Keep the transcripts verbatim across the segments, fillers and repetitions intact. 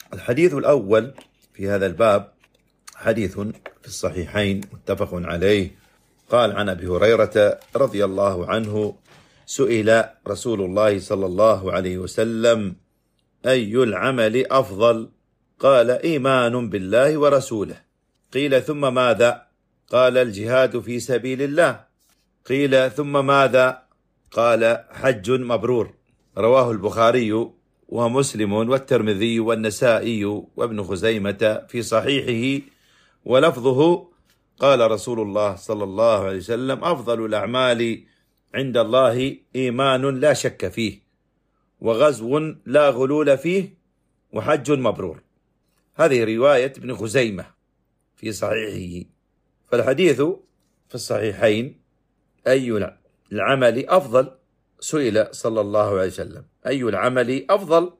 الحديث الأول في هذا الباب حديث في الصحيحين متفق عليه. قال عن أبي هريرة رضي الله عنه: سئل رسول الله صلى الله عليه وسلم: أي العمل أفضل؟ قال: إيمان بالله ورسوله. قيل: ثم ماذا؟ قال: الجهاد في سبيل الله. قيل: ثم ماذا؟ قال: حج مبرور. رواه البخاري ومسلم والترمذي والنسائي وابن خزيمة في صحيحه، ولفظه: قال رسول الله صلى الله عليه وسلم: أفضل الأعمال عند الله إيمان لا شك فيه، وغزو لا غلول فيه، وحج مبرور. هذه رواية ابن خزيمة في صحيحه. فالحديث في الصحيحين: أي العمل أفضل؟ سئل صلى الله عليه وسلم: أي العمل أفضل؟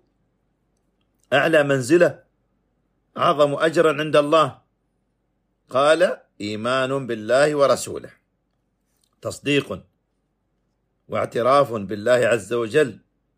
أعلى منزلة، أعظم أجرا عند الله؟ قال: إيمان بالله ورسوله، تصديق واعتراف بالله عز وجل،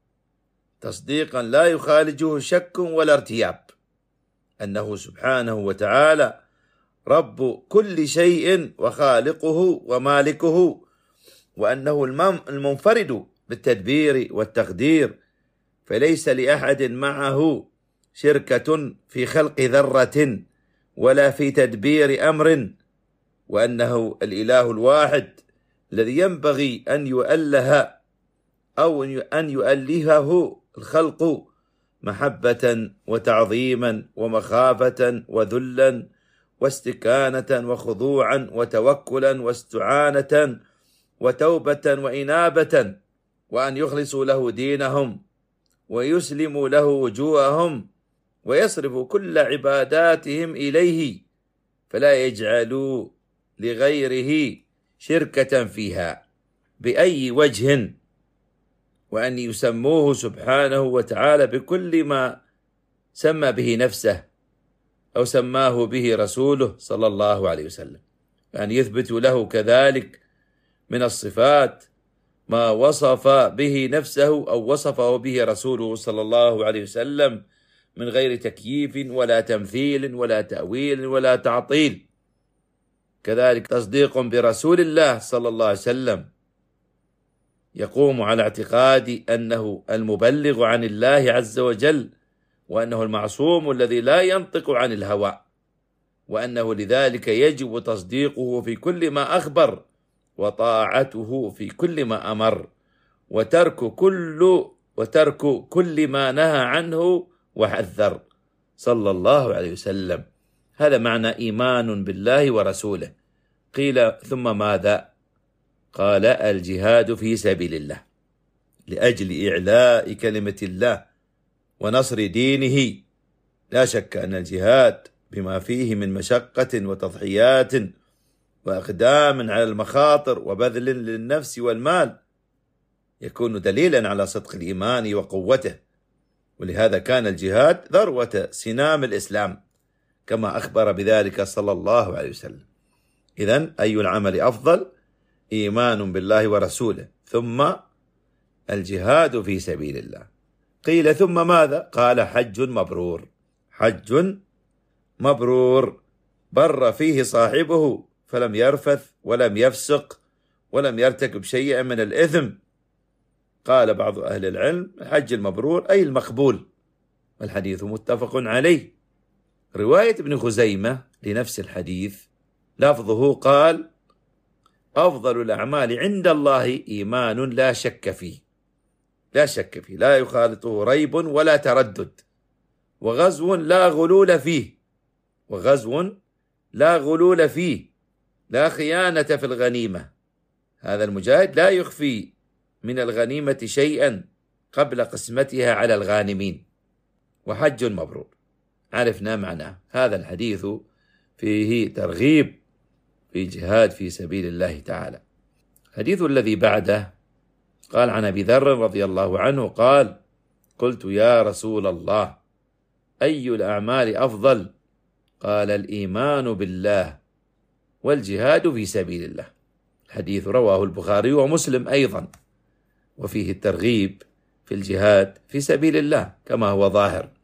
تصديقا لا يخالجه شك ولا ارتياب، أنه سبحانه وتعالى رب كل شيء وخالقه ومالكه، وأنه المنفرد بالتدبير والتقدير، فليس لأحد معه شركة في خلق ذرة ولا في تدبير أمر، وأنه الإله الواحد الذي ينبغي أن يؤله أو أن يؤلهه الخلق محبة وتعظيما ومخافة وذلا واستكانة وخضوعا وتوكلا واستعانة وتوبة وإنابة، وأن يخلصوا له دينهم ويسلموا له وجوههم ويصرفوا كل عباداتهم إليه، فلا يجعلوا لغيره شركة فيها بأي وجه، وأن يسموه سبحانه وتعالى بكل ما سمى به نفسه أو سماه به رسوله صلى الله عليه وسلم، أن يثبتوا له كذلك من الصفات ما وصف به نفسه أو وصفه به رسوله صلى الله عليه وسلم من غير تكييف ولا تمثيل ولا تأويل ولا تعطيل. كذلك تصديق برسول الله صلى الله عليه وسلم يقوم على اعتقاد أنه المبلغ عن الله عز وجل، وأنه المعصوم الذي لا ينطق عن الهوى، وأنه لذلك يجب تصديقه في كل ما أخبر، وطاعته في كل ما أمر، وترك كل وترك كل ما نهى عنه وحذر صلى الله عليه وسلم. هذا معنى إيمان بالله ورسوله. قيل: ثم ماذا؟ قال: الجهاد في سبيل الله لأجل إعلاء كلمة الله ونصر دينه. لا شك أن الجهاد بما فيه من مشقة وتضحيات وأقدام على المخاطر وبذل للنفس والمال يكون دليلا على صدق الإيمان وقوته، ولهذا كان الجهاد ذروة سنام الإسلام كما أخبر بذلك صلى الله عليه وسلم. إذن أي العمل أفضل؟ إيمان بالله ورسوله، ثم الجهاد في سبيل الله. قيل: ثم ماذا؟ قال: حج مبرور. حج مبرور بر فيه صاحبه فلم يرفث ولم يفسق ولم يرتكب شيئا من الإثم. قال بعض أهل العلم: الحج المبرور أي المقبول، والحديث متفق عليه. رواية ابن خزيمة لنفس الحديث لفظه: قال: أفضل الأعمال عند الله إيمان لا شك فيه، لا شك فيه، لا يخالطه ريب ولا تردد، وغزو لا غلول فيه، وغزو لا غلول فيه، لا خيانة في الغنيمة، هذا المجاهد لا يخفي من الغنيمة شيئا قبل قسمتها على الغانمين، وحج مبرور. عرفنا معناه. هذا الحديث فيه ترغيب في جهاد في سبيل الله تعالى. الحديث الذي بعده قال عن أبي ذر رضي الله عنه قال: قلت: يا رسول الله، أي الأعمال أفضل؟ قال: الإيمان بالله والجهاد في سبيل الله. الحديث رواه البخاري ومسلم أيضا، وفيه الترغيب في الجهاد في سبيل الله كما هو ظاهر.